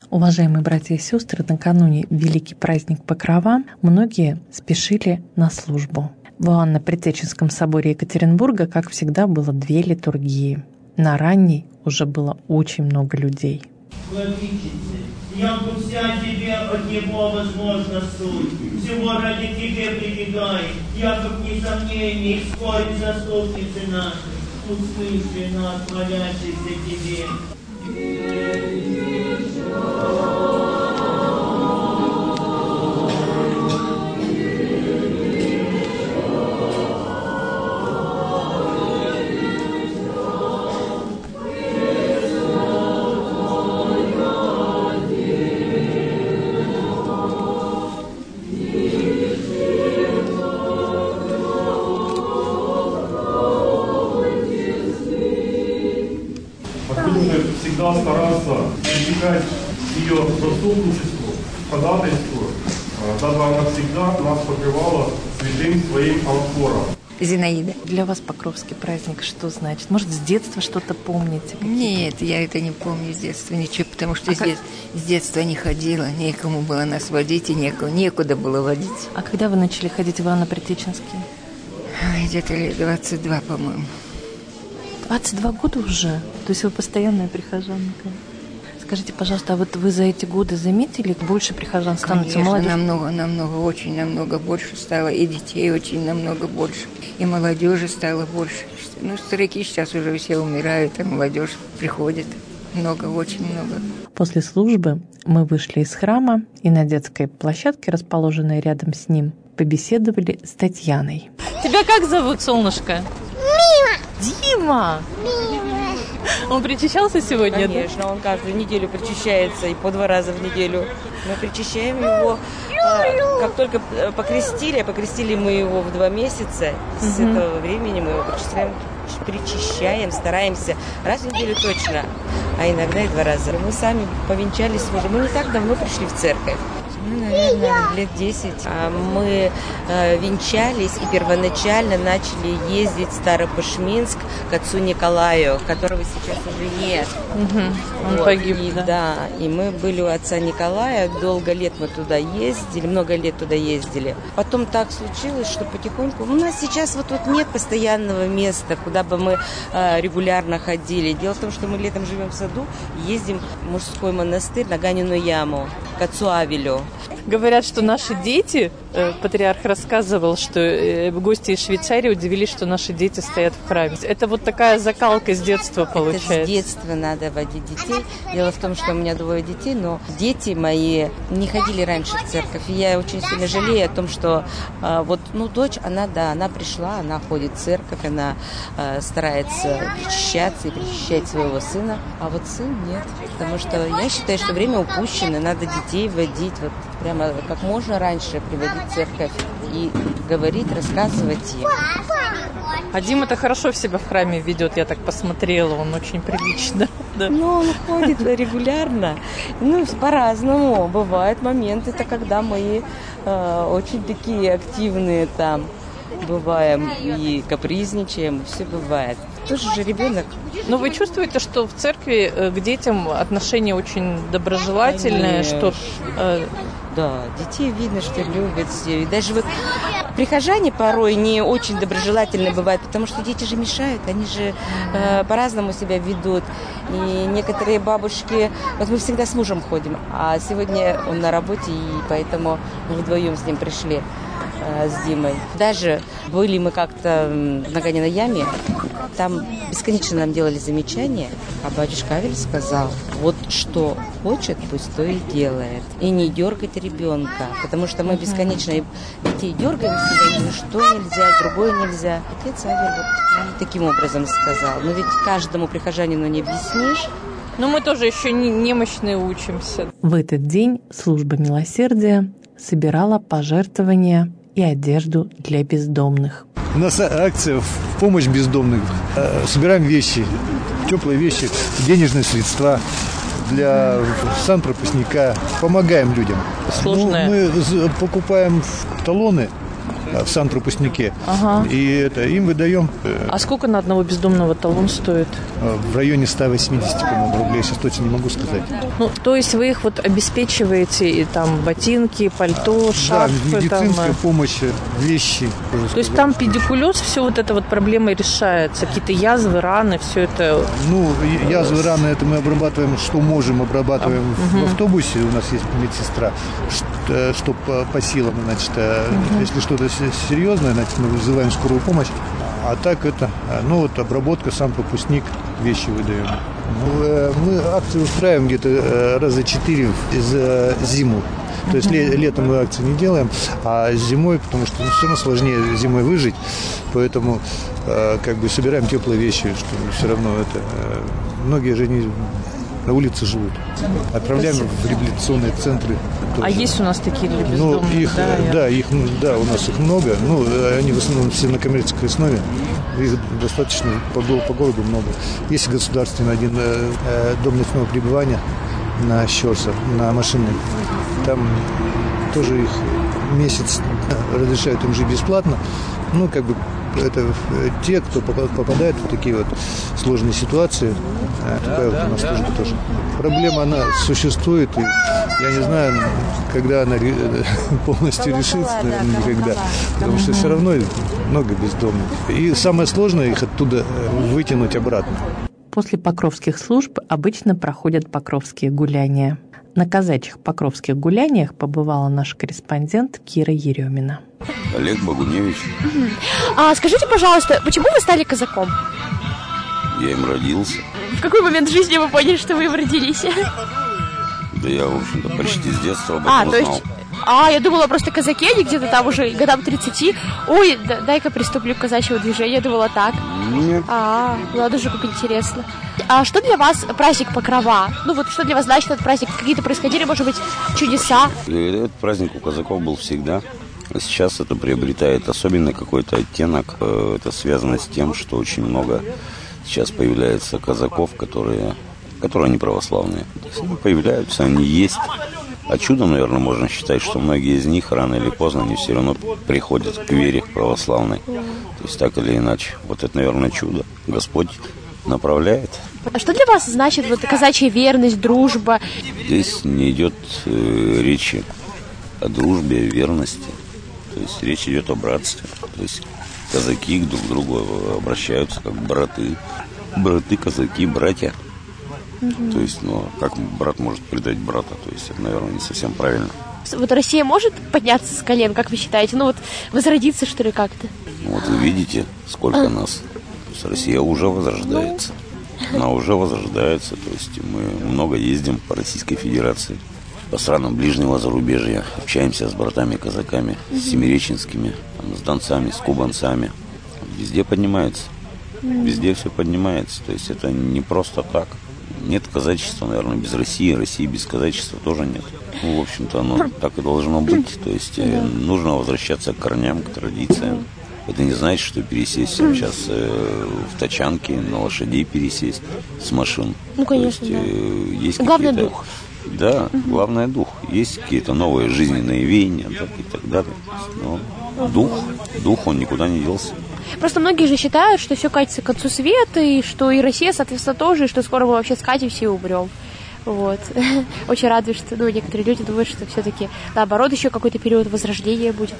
Уважаемые братья и сестры, накануне великий праздник Покрова многие спешили на службу. В Иоанно-Предтеченском соборе Екатеринбурга, как всегда, было 2 литургии. На ранней уже было очень много людей. Владычице, яко вся тебе от него возможно суть, всего ради тебе прибегай, яко в несомнении скорбь заступницы нашей, услыши нас, молящихся тебе. Всегда стараться избегать ее заступничеству, ходатайству, дабы она всегда нас покрывала святым своим амфором. Зинаида. Для вас Покровский праздник что значит? Может, с детства что-то помните? Нет, я это не помню с детства ничего, потому что с детства не ходила, некому было нас водить и некуда было водить. А когда вы начали ходить в Иоанно-Предтеченский? Где-то лет 22, по-моему. 22 года уже? То есть вы постоянная прихожанка? Скажите, пожалуйста, а вот вы за эти годы заметили, больше прихожан становится молодежь? намного больше стало, и детей очень намного больше, и молодежи стало больше. Ну, старики сейчас уже все умирают, а молодежь приходит. Очень много. После службы мы вышли из храма и на детской площадке, расположенной рядом с ним, побеседовали с Татьяной. Тебя как зовут, солнышко? Дима! Он причащался сегодня? Конечно, да? Он каждую неделю причащается, и по 2 раза в неделю. Мы причащаем его, как только покрестили мы его в 2 месяца. С этого времени мы его причащаем, стараемся раз в неделю точно, а иногда и 2 раза. Мы сами повенчались уже, мы не так давно пришли в церковь. Наверное, лет 10. Мы венчались и первоначально начали ездить в Старопашминск к отцу Николаю, которого сейчас уже нет. Он погиб, да? И мы были у отца Николая, много лет мы туда ездили, много лет туда ездили. Потом так случилось, что потихоньку... У нас сейчас вот тут нет постоянного места, куда бы мы регулярно ходили. Дело в том, что мы летом живем в саду, ездим в мужской монастырь на Ганину яму, к отцу Авелю. Говорят, что наши дети, патриарх рассказывал, что гости из Швейцарии удивились, что наши дети стоят в храме. Это вот такая закалка с детства получается. Это с детства надо водить детей. Дело в том, что у меня 2 детей, но дети мои не ходили раньше в церковь. И я очень сильно жалею о том, что дочь, она пришла, она ходит в церковь, она старается причащаться и причащать своего сына, а вот сын нет. Потому что я считаю, что время упущено, надо детей водить вот прямо как можно раньше, приводить в церковь и говорить, рассказывать им. А Дима-то хорошо себя в храме ведет, я так посмотрела, он очень прилично. Да. Ну, он ходит регулярно, по-разному. Бывают моменты, когда мы очень такие активные там бываем и капризничаем, все бывает. Тоже же ребенок. Но вы чувствуете, что в церкви к детям отношение очень доброжелательное, что... Да, детей видно, что любят все. И даже вот прихожане порой не очень доброжелательны бывают, потому что дети же мешают, они же по-разному себя ведут. И некоторые бабушки... Вот мы всегда с мужем ходим, а сегодня он на работе, и поэтому мы вдвоем с ним пришли, с Димой. Даже были мы как-то на Ганиной яме, там бесконечно нам делали замечания, а батюшка Авель сказал, вот что хочет, пусть то и делает. И не дергать ребенка, потому что мы бесконечно детей дергаем себя, ни что нельзя, другое нельзя. Отец Авель вот таким образом сказал. Но ведь каждому прихожанину не объяснишь. Но мы тоже еще немощные учимся. В этот день служба милосердия собирала пожертвования и одежду для бездомных. У нас акция в помощь бездомным. Собираем вещи, теплые вещи, денежные средства для санпропускника. Помогаем людям. Сложное. Мы покупаем талоны в санпропускнике. И им выдаем. А сколько на одного бездомного талон стоит? В районе 180, по-моему, рублей. Сейчас точно не могу сказать. Ну, то есть вы их вот обеспечиваете, и там ботинки, пальто, шарфы? Да, медицинская помощь, вещи. То есть там педикулез, все вот эта вот проблема решается? Какие-то язвы, раны, все это? Ну, язвы, раны, это мы обрабатываем, что можем, обрабатываем в автобусе. У нас есть медсестра, что по силам, значит, если что-то серьезное, значит, мы вызываем скорую помощь. А так это, ну вот обработка, сам пропускник, вещи выдаем. Мы акции устраиваем где-то раза 4 за зиму. То есть летом мы акции не делаем, а зимой, потому что все равно сложнее зимой выжить, поэтому как бы собираем теплые вещи, что все равно это многие же не на улице живут. Отправляем в реабилитационные центры. А есть у нас такие бездомные? У нас их много. Ну, они в основном все на коммерческой основе. Их достаточно по городу много. Есть государственный один дом ночного пребывания на Щерса, на машинной. Там тоже их месяц разрешают им жить бесплатно. Ну, как бы это те, кто попадает в такие вот сложные ситуации. Такая вот у нас тоже. Проблема, она существует, и я не знаю, когда она полностью решится, наверное, никогда. Потому что все равно много бездомных. И самое сложное их оттуда вытянуть обратно. После покровских служб обычно проходят покровские гуляния. На казачьих покровских гуляниях побывала наш корреспондент Кира Еремина. Олег Богуневич. А скажите, пожалуйста, почему вы стали казаком? Я им родился. В какой момент жизни вы поняли, что вы им родились? Да я, в общем-то, почти с детства об этом знал. Я думала, просто казаки, они где-то там уже годам 30. Ой, дай-ка приступлю к казачьему движению. Я думала так. Нет. Ладно же, как интересно. А что для вас праздник Покрова? Ну вот что для вас значит этот праздник? Какие-то происходили, может быть, чудеса? Этот праздник у казаков был всегда. А сейчас это приобретает особенный какой-то оттенок. Это связано с тем, что очень много сейчас появляется казаков, которые не православные. Они появляются, они есть. А чудом, наверное, можно считать, что многие из них рано или поздно они все равно приходят к вере православной. То есть так или иначе. Вот это, наверное, чудо. Господь направляет. А что для вас значит вот казачья верность, дружба? Здесь не идет речи о дружбе, о верности. То есть речь идет о братстве. То есть казаки друг к другу обращаются как браты. Браты, казаки, братья. То есть, как брат может предать брата? То есть, это, наверное, не совсем правильно. Вот Россия может подняться с колен, как вы считаете? Ну вот возродиться, что ли, как-то? Вот вы видите, сколько нас. То есть, Россия уже возрождается. Она уже возрождается. То есть, мы много ездим по Российской Федерации, по странам ближнего зарубежья. Общаемся с братами-казаками, с семиреченскими, с донцами, с кубанцами. Везде поднимается. Везде все поднимается. То есть, это не просто так. Нет казачества, наверное, без России. России без казачества тоже нет. В общем-то, оно так и должно быть. То есть нужно возвращаться к корням, к традициям. Это не значит, что пересесть сейчас в тачанки, на лошадей пересесть с машин. Ну, конечно, то есть, есть главное дух. Да, главное дух. Есть какие-то новые жизненные веяния, так и так далее. Но дух, он никуда не делся. Просто многие же считают, что все катится к концу света, и что и Россия, соответственно, тоже, и что скоро мы вообще скатимся и умрем. Вот. Очень радует, что некоторые люди думают, что все-таки наоборот еще какой-то период возрождения будет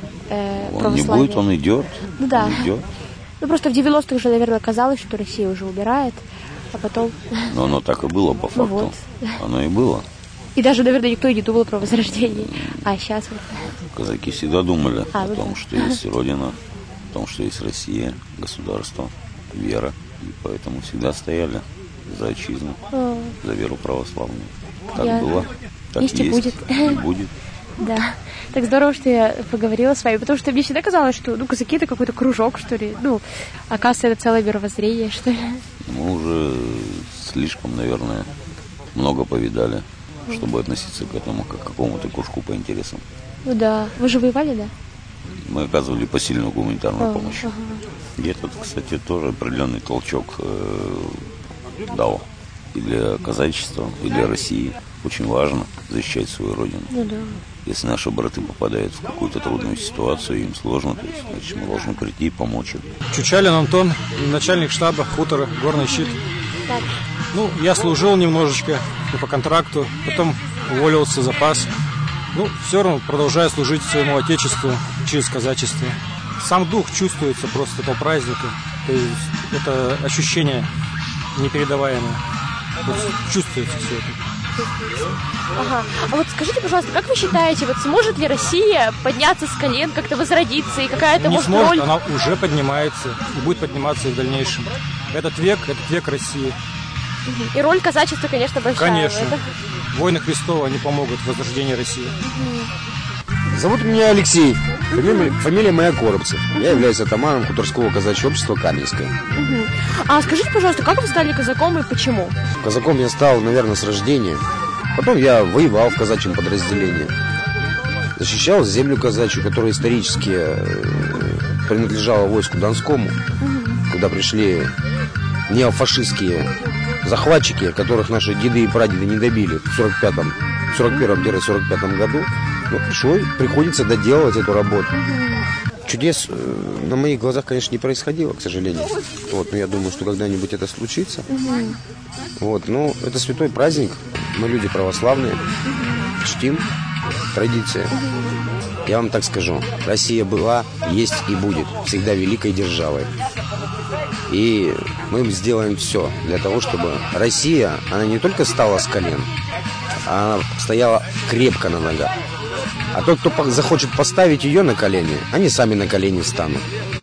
Он не будет, он идет. Ну да. Он идет. Ну просто в 90-х уже, наверное, казалось, что Россия уже умирает, а потом... Но оно так и было, по факту. Ну вот. Оно и было. И даже, наверное, никто и не думал про возрождение. А сейчас вот... Казаки всегда думали о том, что есть Родина, о том, что есть Россия, государство, вера. И поэтому всегда стояли за отчизну, за веру православную. Так было, так есть и будет. И будет. Да. Так здорово, что я поговорила с вами, потому что мне всегда казалось, что казаки это какой-то кружок, что ли. Оказывается, это целое мировоззрение, что ли. Мы уже слишком, наверное, много повидали, чтобы относиться к этому как к какому-то кружку по интересам. Ну да. Вы же воевали, да? Мы оказывали посильную гуманитарную помощь. И этот, кстати, тоже определенный толчок дал и для казачества, и для России. очень важно защищать свою родину. Ну да. Если наши браты попадают в какую-то трудную ситуацию, им сложно, то есть, значит, мы должны прийти и помочь им. Чучалин Антон, начальник штаба хутора «Горный щит». Так. Ну, я служил немножечко по контракту, потом уволился в запас. Ну, все равно продолжаю служить своему отечеству через казачество. Сам дух чувствуется просто этого праздника. То есть это ощущение непередаваемое. Вот чувствуется все это. Ага. А вот скажите, пожалуйста, как вы считаете, вот сможет ли Россия подняться с колен, как-то возродиться, и какая-то не может сможет, роль... она уже поднимается и будет подниматься и в дальнейшем. Этот век России. И роль казачества, конечно, большая. Конечно. Это... Войны Христова, они помогут в возрождении России. Зовут меня Алексей. Фамилия моя Коробцев. Я являюсь атаманом хуторского казачьего общества «Каменское». А скажите, пожалуйста, как вы стали казаком и почему? Казаком я стал, наверное, с рождения. Потом я воевал в казачьем подразделении. Защищал землю казачью, которая исторически принадлежала войску Донскому, куда пришли неофашистские захватчики, которых наши деды и прадеды не добили в 41-45 году. Ну, приходится доделывать эту работу. Чудес на моих глазах, конечно, не происходило, к сожалению. Вот, но я думаю, что когда-нибудь это случится. Вот, ну, это святой праздник. Мы люди православные, чтим традиции. Я вам так скажу, Россия была, есть и будет всегда великой державой. И мы сделаем все для того, чтобы Россия, она не только стала с колен, а она стояла крепко на ногах. А тот, кто захочет поставить ее на колени, они сами на колени встанут.